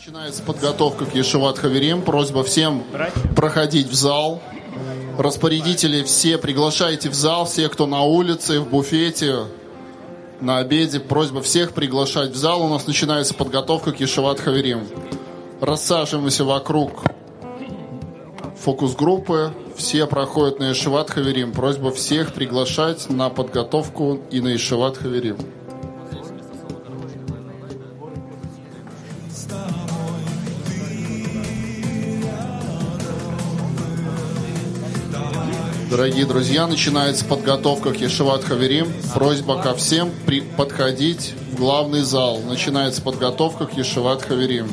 Начинается подготовка к Ешиват Хаверим. Просьба всем проходить в зал. Распорядители все приглашайте в зал. Все, кто на улице, в буфете, на обеде. Просьба всех приглашать в зал. У нас начинается подготовка к Ешиват Хаверим. Рассаживаемся вокруг фокус-группы. Все проходят на Ешиват Хаверим. Просьба всех приглашать на подготовку и на Ешиват Хаверим. Дорогие друзья, начинается подготовка к Ешиват Хаверим. Просьба ко всем подходить в главный зал. Начинается подготовка к Ешиват Хаверим.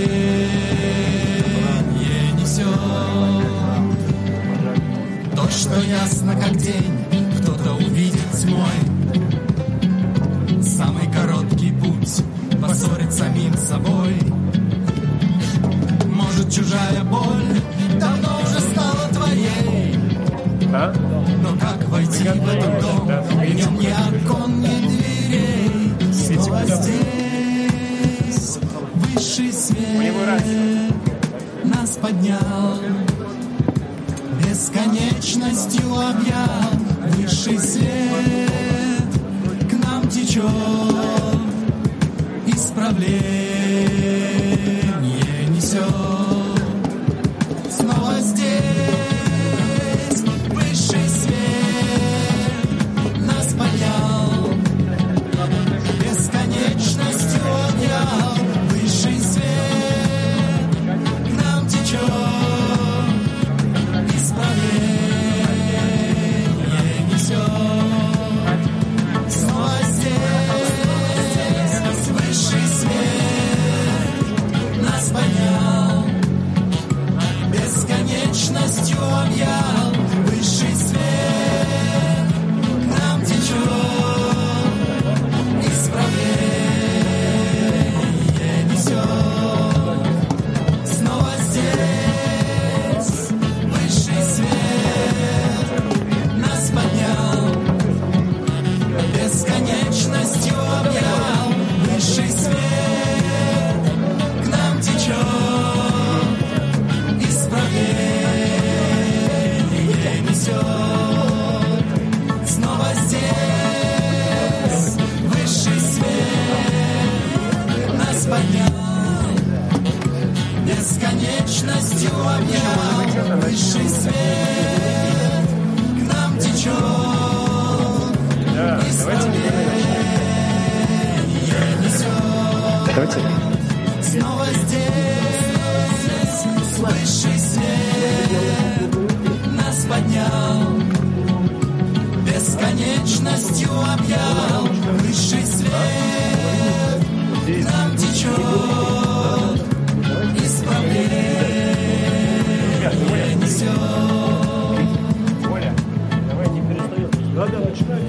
То, что дом, в нем ни окон, ни дверей. Снова здесь высший свет нас поднял, бесконечностью объял. Высший свет к нам течет, исправление несет. Снова здесь высший свет нас поднял, бесконечностью объял. Высший свет к нам течет, исправление несет. Снова здесь высший свет нас поднял, бесконечностью объял. Высший свет к нам течет, исправление несет. Снова здесь высший свет нас поднял, бесконечностью объял. Высший свет к нам течет, исправление несет. Снова здесь высший свет нас поднял, бесконечностью объял. Высший свет к нам течет, исправление несет. Снова здесь высший свет нас поднял, бесконечностью объял. Высший свет к нам течет, исправление несет. Оля, давай не перестаем. Надо начинать.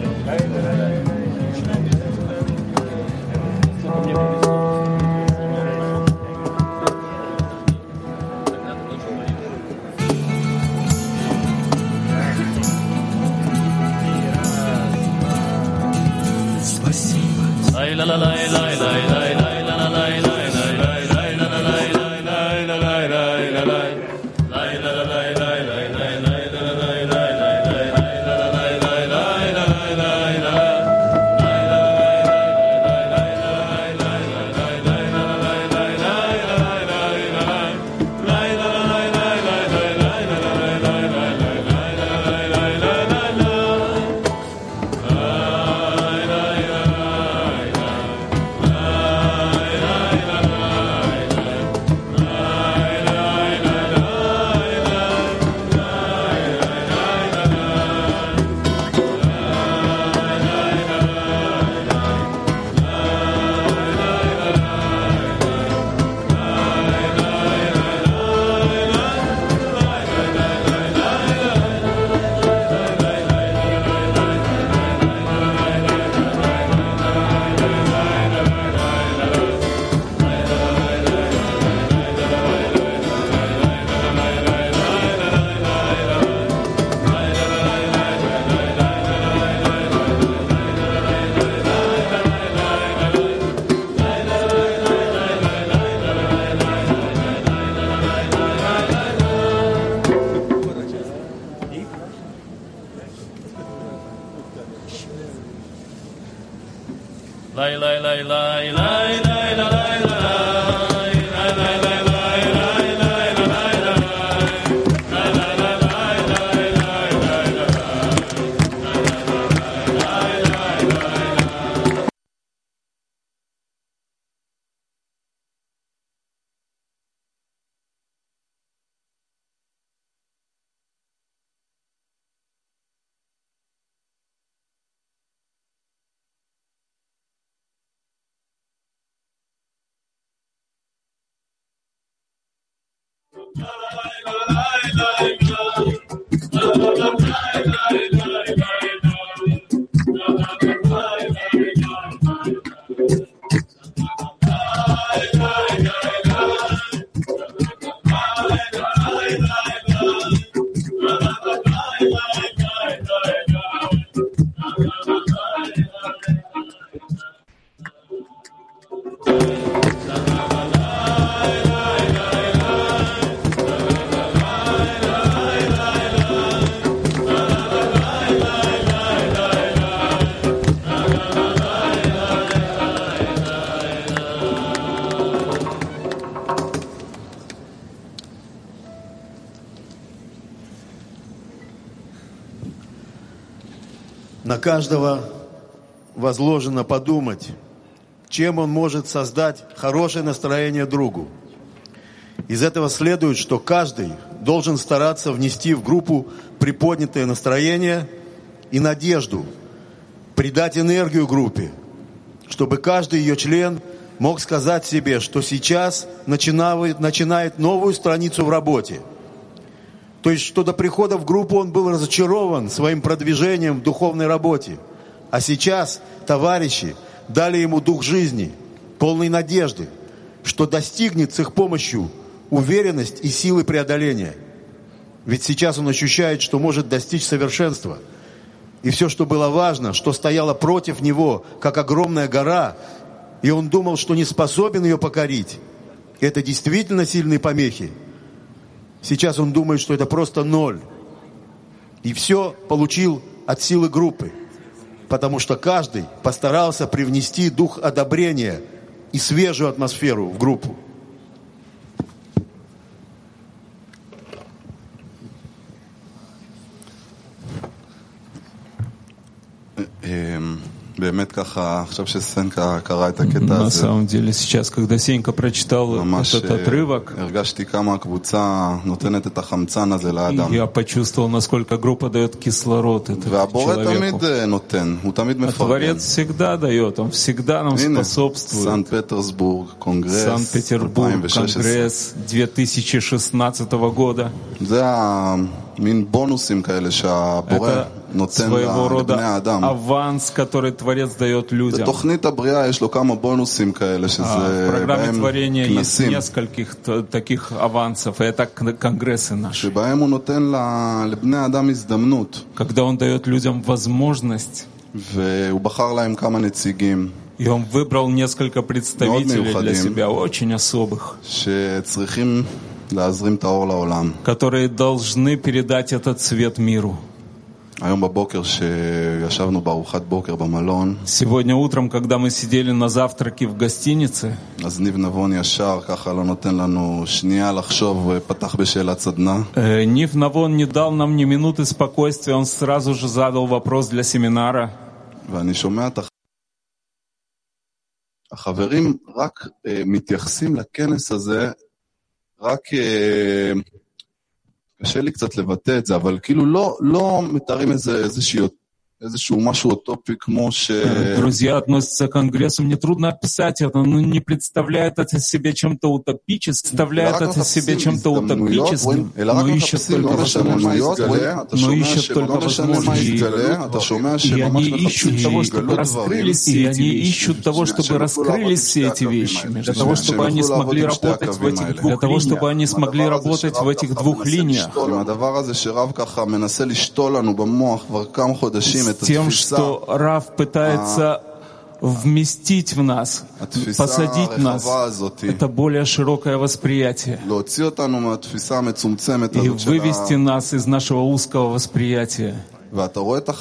на каждого возложено подумать, чем он может создать хорошее настроение другу. Из этого следует, что каждый должен стараться внести в группу приподнятое настроение и надежду, придать энергию группе, чтобы каждый ее член мог сказать себе, что сейчас начинает новую страницу в работе. То есть, что до прихода в группу он был разочарован своим продвижением в духовной работе. А сейчас товарищи дали ему дух жизни, полной надежды, что достигнет с их помощью уверенность и силы преодоления. Ведь сейчас он ощущает, что может достичь совершенства. И все, что было важно, что стояло против него, как огромная гора, и он думал, что не способен ее покорить. Это действительно сильные помехи. Сейчас он думает, что это просто ноль. И все получил от силы группы. Потому что каждый постарался привнести дух одобрения и свежую атмосферу в группу. На самом деле, сейчас, когда Сенька прочитал этот отрывок, я почувствовал, насколько группа дает кислород этому человеку. А Творец всегда дает, Он всегда нам способствует. Санкт-Петербург, Конгресс 2016 года. Это своего рода аванс, который Творец дает людям. В программе творения есть нескольких таких авансов, и это конгрессы наши. Когда Он дает людям возможность, и Он выбрал несколько представителей для себя, очень особых, которые должны передать этот свет миру. Сегодня утром, когда мы сидели на завтраке в гостинице, Нив Навон не дал нам ни минуты спокойствия, он сразу же задал вопрос для семинара. קשה לי קצת לבטא את זה, אבל כאילו לא מתארים איזשהו משהו אוטופי כמו ש... Друзья относятся к Конгрессу, мне трудно описать это, но не представляет это себе чем-то утопическим, представляет это себе чем-то утопическим, но ищет только возможности. И они ищут того, чтобы раскрылись, все эти вещи, для того, чтобы они смогли работать в этих двух, для того, чтобы они смогли работать в этих двух линиях. Тем, что Рав пытается вместить в нас, посадить нас, это более широкое восприятие, и вывести нас из нашего узкого восприятия. И ты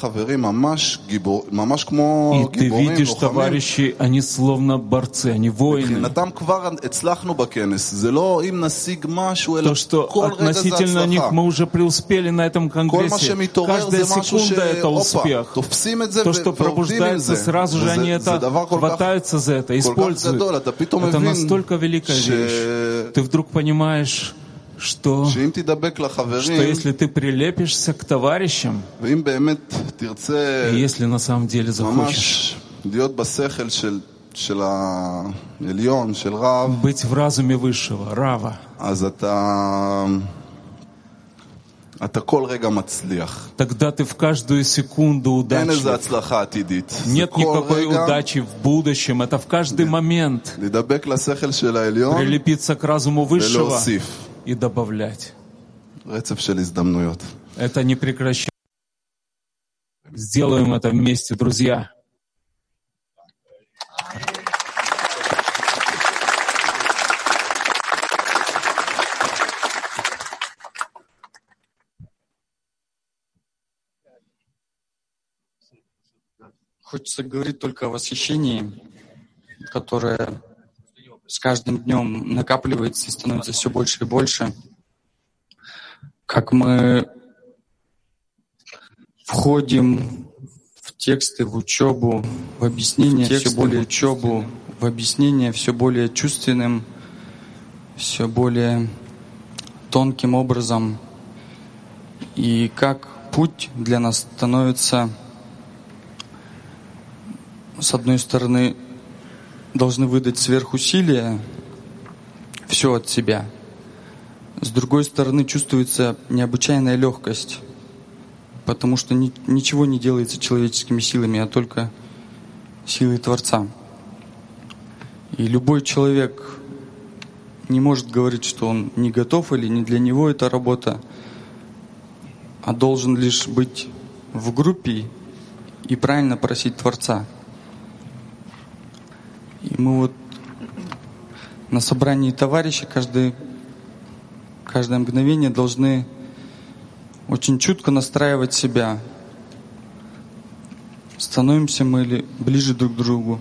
видишь товарищей, они словно борцы, они воины. То, что относительно них мы уже преуспели на этом конгрессе, каждая секунда — это успех. То, что пробуждается, сразу же они это хватаются за это, используют. Это настолько великая вещь. Ты вдруг понимаешь, что если ты прилепишься к товарищам, и если на самом деле захочешь быть в разуме высшего, Рава, тогда ты в каждую секунду удачлив. Нет никакой удачи в будущем, это в каждый момент прилепиться к разуму высшего и добавлять. Это не прекращается. Сделаем это вместе, друзья. Хочется говорить только о восхищении, которое с каждым днем накапливается и становится все больше и больше. Как мы входим в тексты, в учебу, в объяснение, все более чувственным, все более тонким образом. И как путь для нас становится, с одной стороны, должны выдать сверхусилия, все от себя. С другой стороны, чувствуется необычайная легкость, потому что ничего не делается человеческими силами, а только силой Творца. И любой человек не может говорить, что он не готов или не для него эта работа, а должен лишь быть в группе и правильно просить Творца. И мы вот на собрании товарищей каждое мгновение должны очень чутко настраивать себя. Становимся мы ли ближе друг к другу?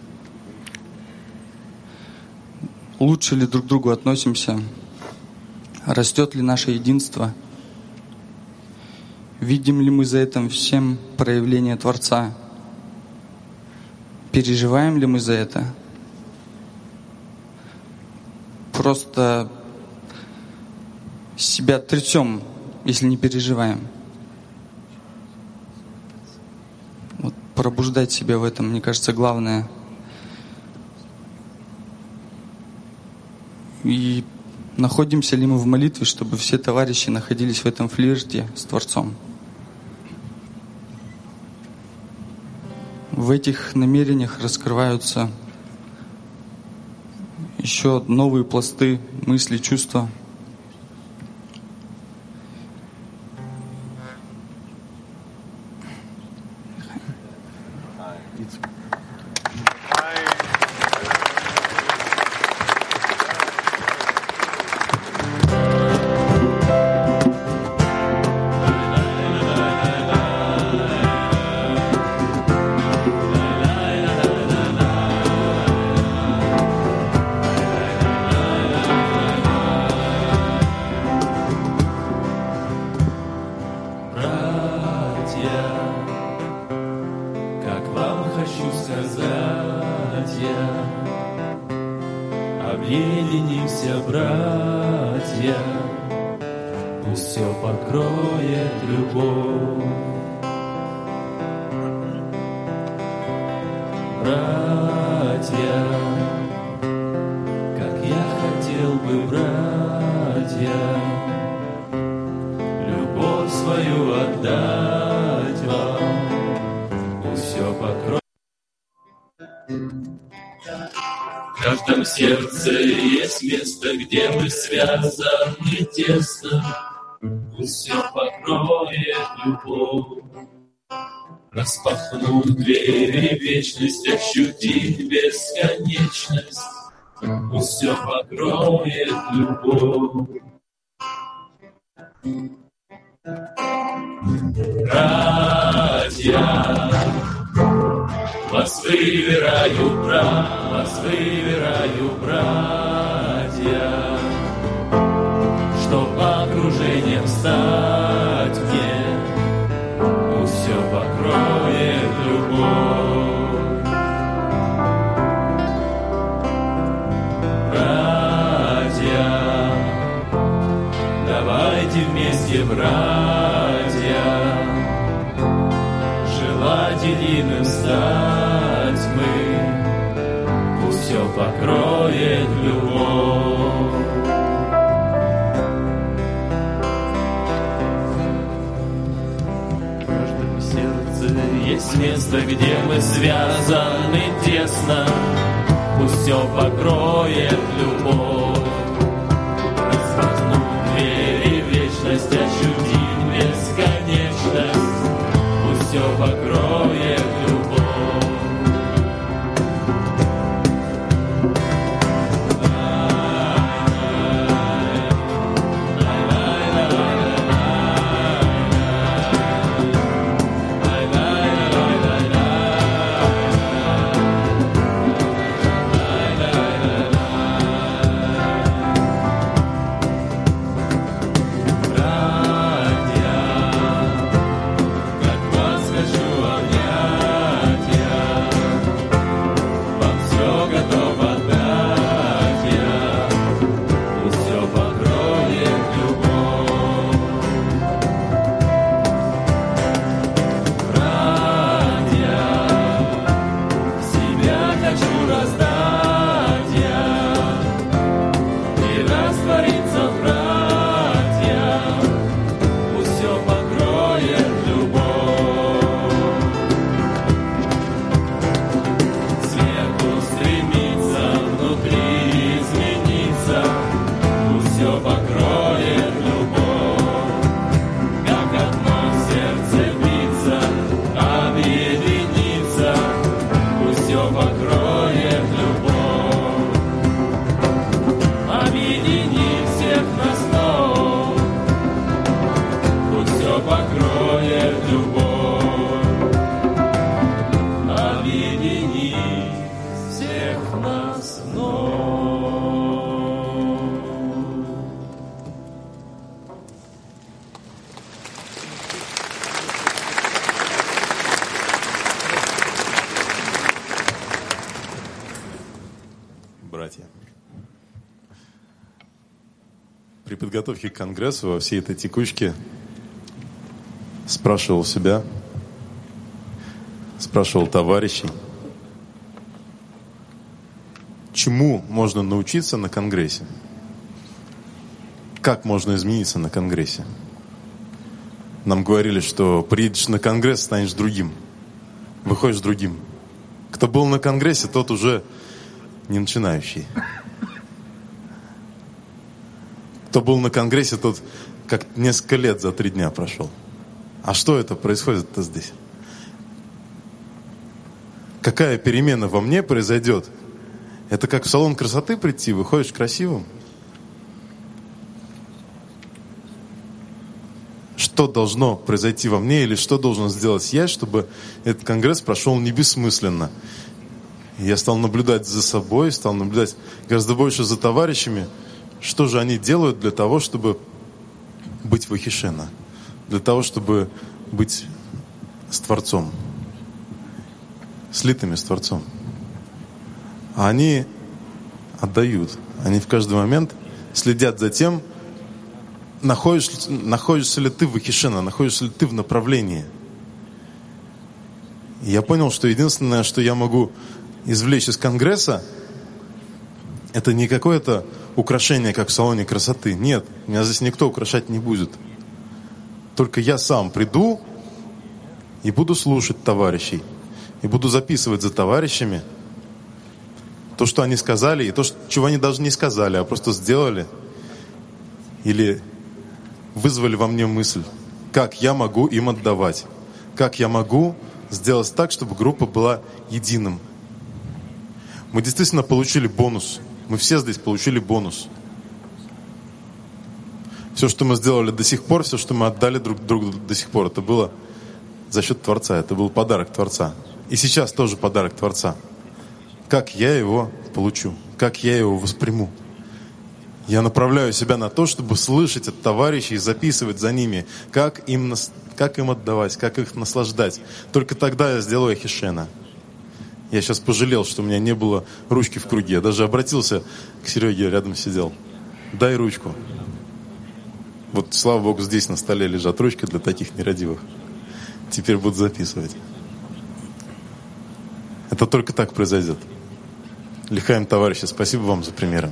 Лучше ли друг к другу относимся? Растет ли наше единство? Видим ли мы за этим всем проявление Творца? Переживаем ли мы за это? Просто себя трясем, если не переживаем. Вот пробуждать себя в этом, мне кажется, главное. И находимся ли мы в молитве, чтобы все товарищи находились в этом флирте с Творцом? В этих намерениях раскрываются еще новые пласты мысли, чувства. Объединимся, братья, пусть все покроет любовь. Братья, как я хотел бы, братья, любовь свою отдать вам, пусть все покроет. В каждом сердце есть место, где мы связаны тесно. Пусть все покроет любовь. Распахнуть двери вечность, ощутить бесконечность. Пусть все покроет любовь. Братья, вас выбираю, братья, чтоб окружением стать мне, пусть все покроет любовь. Братья, давайте вместе, братья, желать единым стать мы, пусть все покроет любовь. В каждом сердце есть место, где мы связаны тесно, пусть все покроет любовь. Распахнуть двери вечность, ощутить бесконечность, пусть все покроет любовь. Братья, братья. При подготовке к конгрессу во всей этой текучке спрашивал себя, спрашивал товарищей, чему можно научиться на конгрессе? Как можно измениться на конгрессе? Нам говорили, что приедешь на конгресс, станешь другим. Выходишь другим. Кто был на конгрессе, тот уже не начинающий. Кто был на конгрессе, тот как несколько лет за 3 дня прошел. А что это происходит-то здесь? Какая перемена во мне произойдет? Это как в салон красоты прийти, выходишь красивым? Что должно произойти во мне или что должен сделать я, чтобы этот конгресс прошел не бессмысленно? Я стал наблюдать за собой, стал наблюдать гораздо больше за товарищами. Что же они делают для того, чтобы быть вахишена? Для того, чтобы быть с Творцом, слитыми с Творцом. А они отдают. Они в каждый момент следят за тем, находишься ли ты в вахишена, находишься ли ты в направлении. И я понял, что единственное, что я могу извлечь из конгресса, это не какое-то украшение, как в салоне красоты. Нет, меня здесь никто украшать не будет. Только я сам приду и буду слушать товарищей. И буду записывать за товарищами то, что они сказали, и то, чего они даже не сказали, а просто сделали. Или вызвали во мне мысль, как я могу им отдавать. Как я могу сделать так, чтобы группа была единым. Мы действительно получили бонус. Мы все здесь получили бонус. Все, что мы сделали до сих пор, все, что мы отдали друг другу до сих пор, это было за счет Творца. Это был подарок Творца. И сейчас тоже подарок Творца. Как я его получу? Как я его восприму? Я направляю себя на то, чтобы слышать от товарищей, записывать за ними, как им отдавать, как их наслаждать. Только тогда я сделаю ахишена. Я сейчас пожалел, что у меня не было ручки в круге. Я даже обратился к Сереге, рядом сидел. Дай ручку. Вот, слава Богу, здесь на столе лежат ручки для таких нерадивых. Теперь буду записывать. Это только так произойдет. Лихаем, товарищи, спасибо вам за примеры.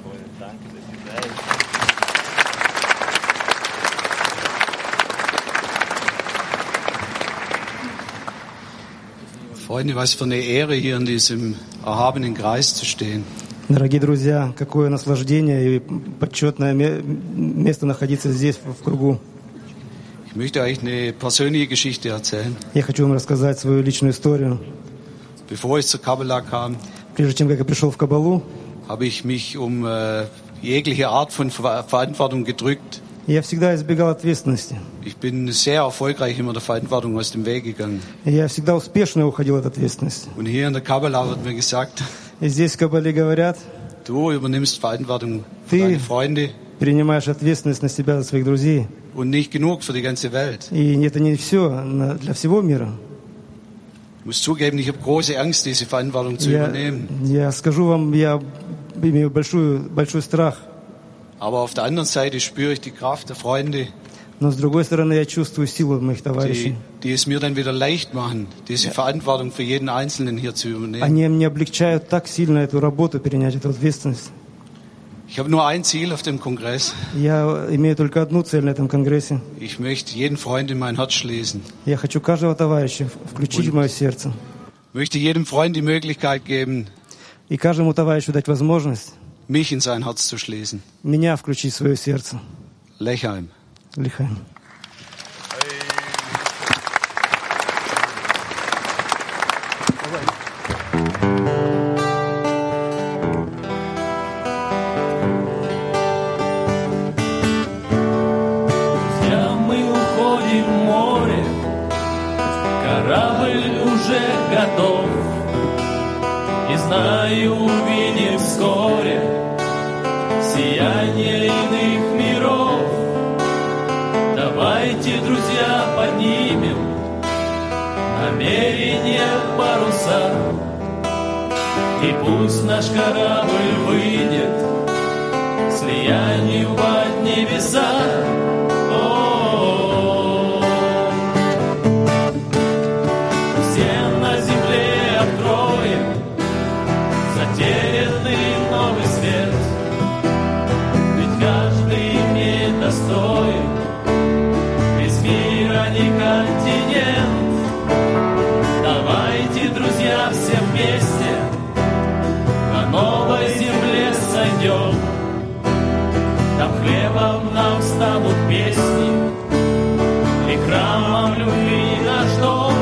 Freunde, was für eine Ehre, hier in diesem erhabenen Kreis zu stehen. Дорогие друзья, какое наслаждение и почетное место находиться здесь, в кругу. Ich möchte euch eine persönliche Geschichte erzählen. Я хочу вам рассказать свою личную историю. Bevor ich zur Kabbalah kam, прежде чем как я пришел в Каббалу, habe ich mich um jegliche Art von Verantwortung gedrückt. Я всегда избегал ответственности. Ich bin sehr erfolgreich immer der Verantwortung aus dem Weg gegangen. Я всегда успешно уходил от ответственности. Und hier in der Kabbalah wird mir gesagt, и здесь в Каббале говорят, du übernimmst Verantwortung für deine Freunde. Принимаешь ответственность на себя за своих друзей. Und nicht genug für die ganze Welt. И это не все для всего мира. Ich muss zugeben, ich habe große Angst, diese Verantwortung zu übernehmen. Я скажу вам, я имею большой страх. Aber auf der anderen Seite spüre ich die Kraft der Freunde. Но с другой стороны, я чувствую силу моих товарищей. Die es mir dann wieder leicht machen, diese Verantwortung für jeden Einzelnen hier zu übernehmen. Они мне облегчают так сильно эту работу, перенять эту ответственность. Ich habe nur ein Ziel auf dem Kongress. Я имею только одну цель на этом конгрессе. Ich möchte jeden Freund in mein Herz schließen. Я хочу каждого товарища включить в мое сердце. Möchte jedem Freund die Möglichkeit geben. И каждому товарищу дать возможность. Mich in sein Herz zu schließen. Меня включить в свое сердце. Лехаим. Лихаим. Готов, и знаю, увидим вскоре сияние иных миров. Давайте, друзья, поднимем намерения паруса И пусть наш корабль выйдет к слиянию под небеса. Всем на земле откроем затерянный новый свет. Ведь каждый имеет достоин, без мира не континент. Давайте, друзья, все вместе на новой земле сойдем. Там хлебом нам станут песни, и храмом любви наш дом.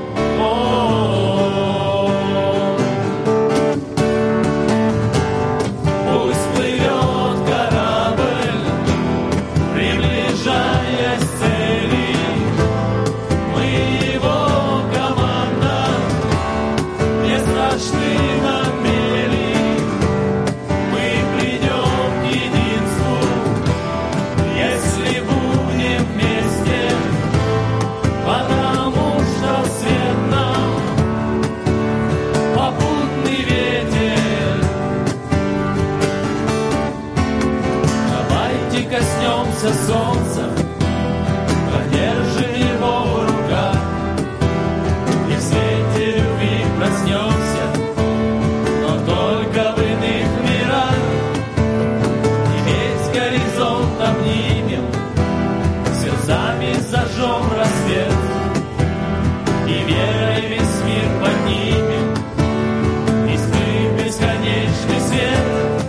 Пусть плывет корабль, приближаясь к цели. Мы его команда, не страшны нам мели. Мы придем к единству, если будем вместе, потому что свет нам попутный ветер. Давайте коснемся солнца, подержим его в руках, и в свете любви проснемся, но только в иных мирах. И весь горизонт обнимем, сердцами зажжем рассвет, и верой весь мир поднимем, и скрыть бесконечный свет.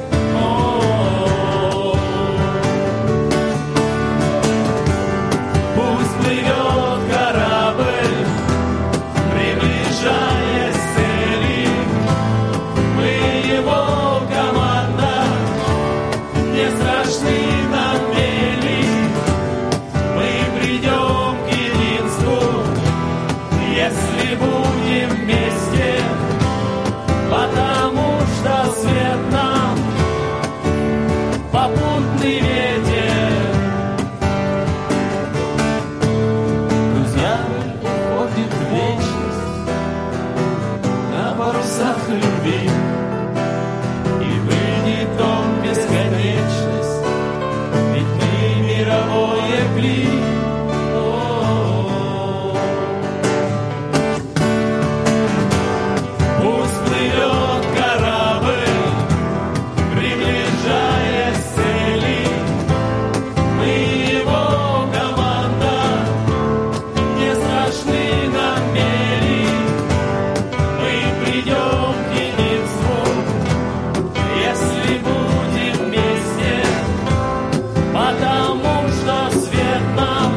Пусть плывет корабль, приближаясь к цели. Мы его команда, не страшны нам мели. Мы придем к единству, если будем вместе, потому что свет нам попутный ветер. Друзья, уходим в вечность на парусах любви, и выйдет он в бесконечность, ведь мы мировое кли. Пусть плывет корабль, приближаясь к цели. Мы его команда, не страшны нам мели. Мы придем к единству, если будем вместе, потому что свет нам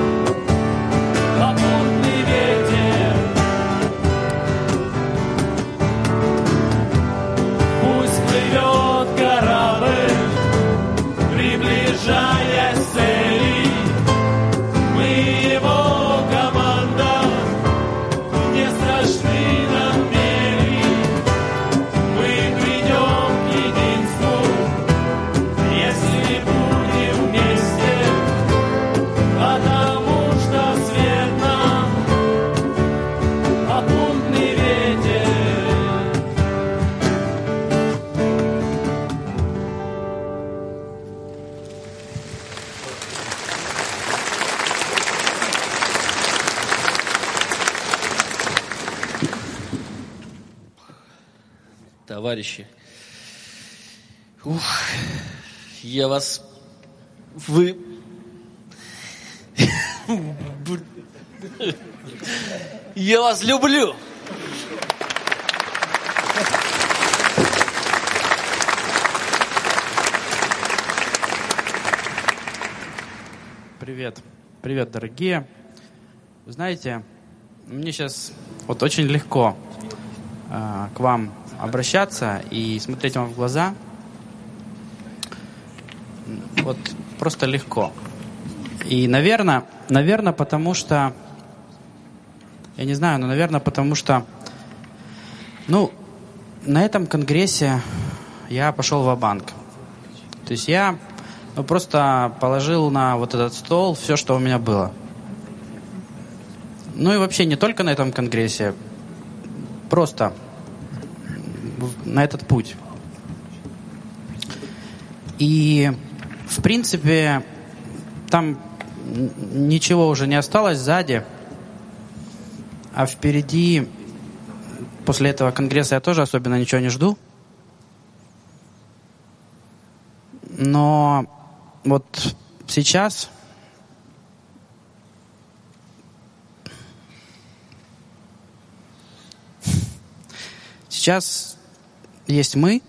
попутный ветер. Пусть плывет корабль, приближаясь к цели. Мы его команда, не страшны нам мели. Мы придем к единству, если будем вместе, потому что свет нам попутный ветер. Товарищи, я вас... Вы... Я вас люблю. Привет. Привет, дорогие. Вы знаете, мне сейчас вот очень легко к вам обращаться и смотреть вам в глаза. Вот просто легко. И, наверное, потому что... Я не знаю, но, наверное, потому что... на этом конгрессе я пошел ва-банк. То есть я просто положил на вот этот стол все, что у меня было. И вообще не только на этом конгрессе. Просто на этот путь. И, в принципе, там ничего уже не осталось сзади, а впереди, после этого конгресса я тоже особенно ничего не жду. Но вот сейчас есть мы,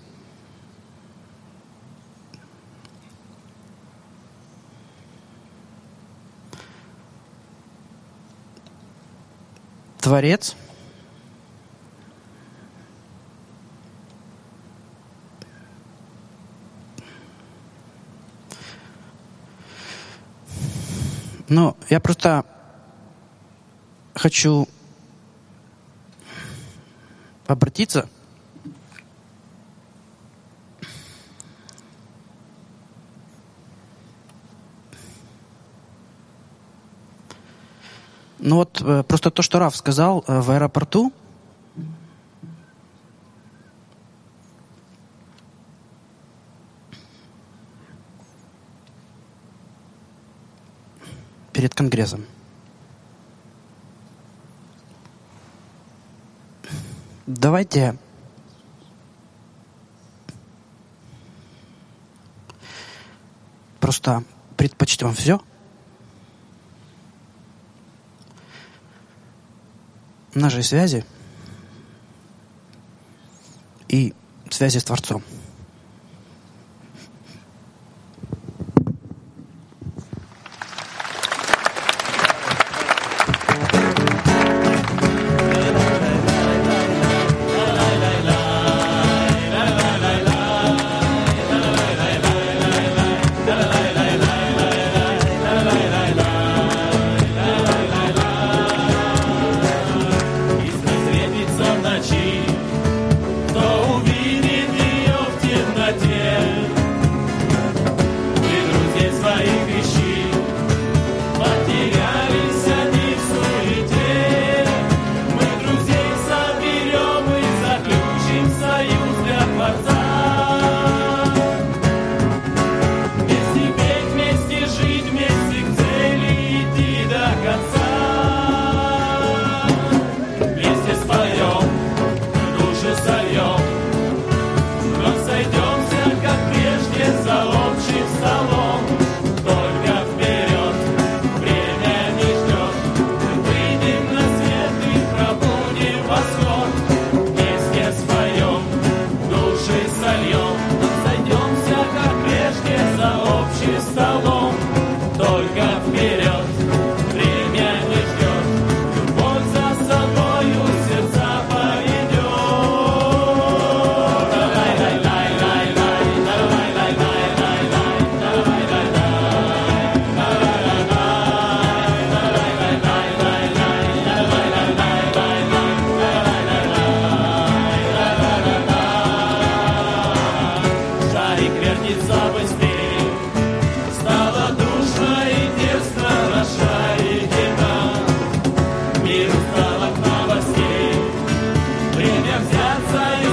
Творец, но я просто хочу обратиться ну вот просто то, что Раф сказал в аэропорту, перед конгрессом. Давайте просто предпочтем все нашей связи и связи с Творцом. Время взяться